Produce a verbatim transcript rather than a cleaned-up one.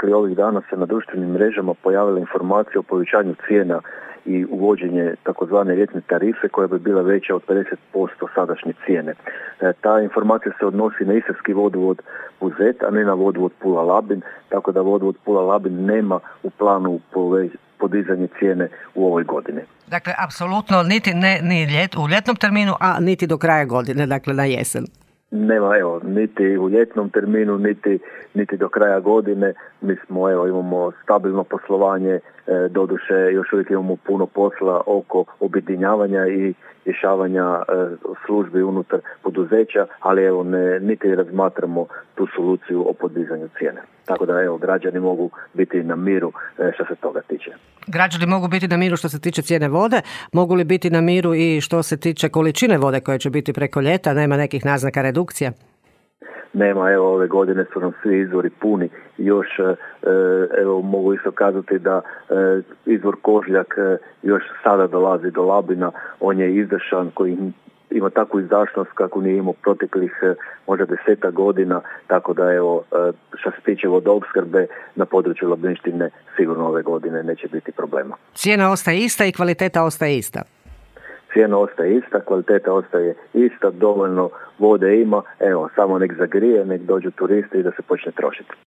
proteklih ovih dana se na društvenim mrežama pojavila informacija o povećanju cijena i uvođenje takozvane ljetne tarife koja bi bila veća od pedeset posto sadašnje cijene. E, ta informacija se odnosi na Istarski vodovod Buzet, a ne na vodovod Pula-Labin, tako da vodovod Pula-Labin nema u planu podizanje cijene u ovoj godini. Dakle, apsolutno niti ne, ni ljet, u ljetnom terminu, a niti do kraja godine, dakle na jesen. Nema, evo, niti u ljetnom terminu, niti, niti do kraja godine. Mi smo, evo, imamo stabilno poslovanje, e, doduše još uvijek imamo puno posla oko objedinjavanja i rješavanja e, službi unutar poduzeća, ali evo, ne, niti razmatramo tu soluciju o podizanju cijene. Tako da, evo, građani mogu biti na miru e, što se toga tiče. Građani mogu biti na miru što se tiče cijene vode, mogu li biti na miru i što se tiče količine vode koje će biti preko ljeta, nema nekih naznaka redukcija? Nema, evo, ove godine su nam svi izvori puni. Još, evo, mogu isto kazati da izvor Kožljak još sada dolazi do Labina, on je izdašan, koji ima takvu izdašnost kako nije imao proteklih možda deseta godina, tako da, evo, što se tiče vodoopskrbe na području Labinštine sigurno ove godine neće biti problema. Cijena ostaje ista i kvaliteta ostaje ista? Cijena ostaje ista, kvaliteta ostaje ista, dovoljno vode ima, evo, samo nek zagrije, nek dođu turisti i da se počne trošiti.